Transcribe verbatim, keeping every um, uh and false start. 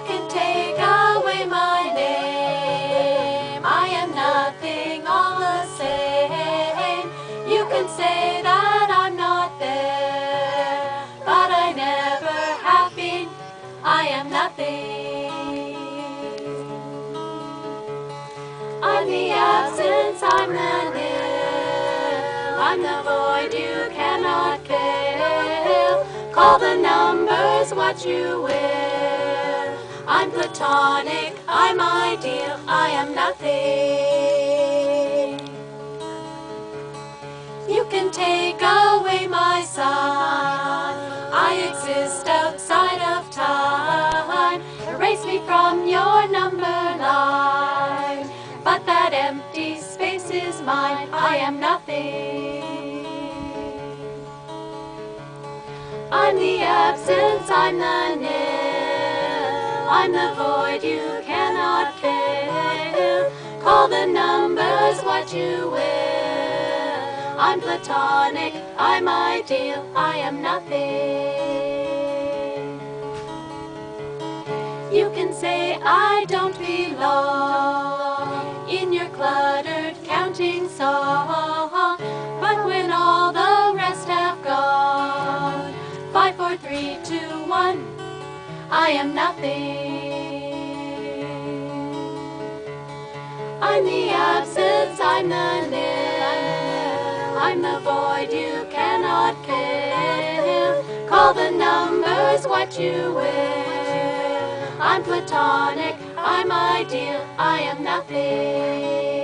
can take away my name, I am nothing all the same. You can say that I'm not there, but I never have been. I am nothing. I'm the absence, I'm the nil, I'm the void you cannot fill. Call the numbers what you will. I'm platonic, I'm ideal, I am nothing. You can take away my sun, I exist outside of time. Erase me from your number line, but that empty space is mine. I am nothing. I'm the absence, I'm the nil, I'm the void you cannot fill. Call the numbers what you will. I'm platonic, I'm ideal, I am nothing. You can say I don't belong in your cluttered counting song, but when all the rest have gone, five, four, three, two, one, I am nothing. I'm the absence, I'm the nil, I'm the void you cannot fill. Call the numbers what you will. I'm platonic, I'm ideal, I am nothing.